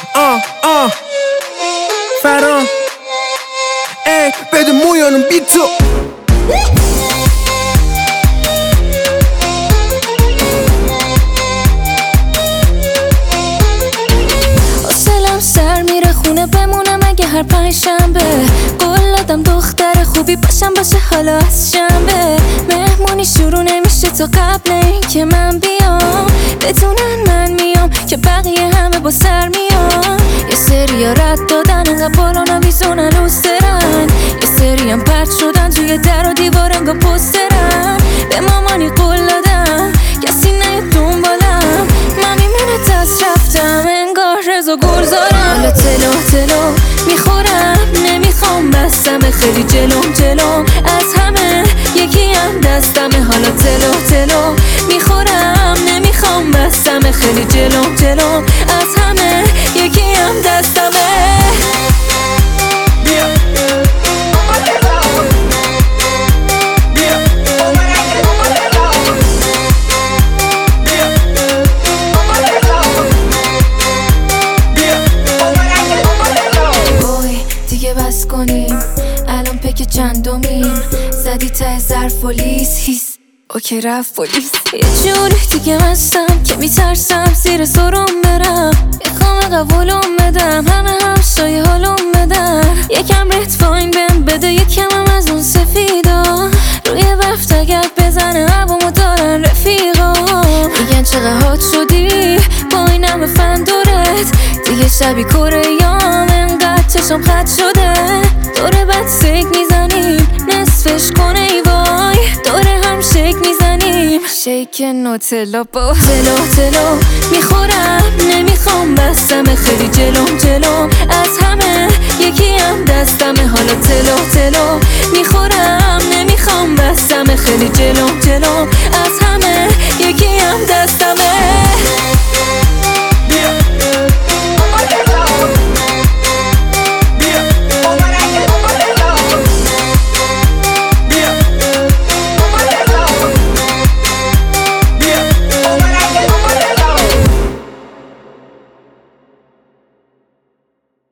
فرام بده مویانم بی تو. حوصلم سر میره خونه بمونم اگه هر پنجشنبه. قول دادم دختر خوبی باشم باشه حالا از شنبه. مهمونی شروع نمیشه تا قبل این که من بیام. بدونن من میام که بقیه همه با سر میام. یه سری ها رد دادن انقدر بالا نویزونن لوسترن. یه سری هم پرد شدن توی در و دیوار انگار پسترن. به مامانی قول دادم کسی نیاد دنبالم. من میمونه دست رفتم انگار رضا گلزارم. حالا تلو میخورم نمیخوام بستمه خیلی جلوم از همه یکی هم دستمه. حالا تلو میخورم نمیخوام بستمه خیلی جلوم از همه یکی هم دستمه. بس کنیم الان پک چندمیم. زدی ته ظرف و هیس اوکی رفت پلیس. یه جوری دیگه مستم که میترسم زیر سرم برم. میخوام قبولم بدم همه همسایه حالم بدن. یکم ریت فاین بهم بده یکم هم از اون سفیدا. روی وقت اگر بزنه هوامو دارن رفیقا. میگن چقدر هات شدی با این همه فندورت. دیگه شبی کوره‌یام انقدر چشم خط شده. دوره بعد سیک میزنیم نصفش کنه ای وای. دوره هم شیک میزنیم شیک نوتلا با تلو میخورم نمیخوام بستمه خیلی جلوم از همه یکی هم دستمه. حالا تلو میخورم نمیخوام بستمه خیلی جلوم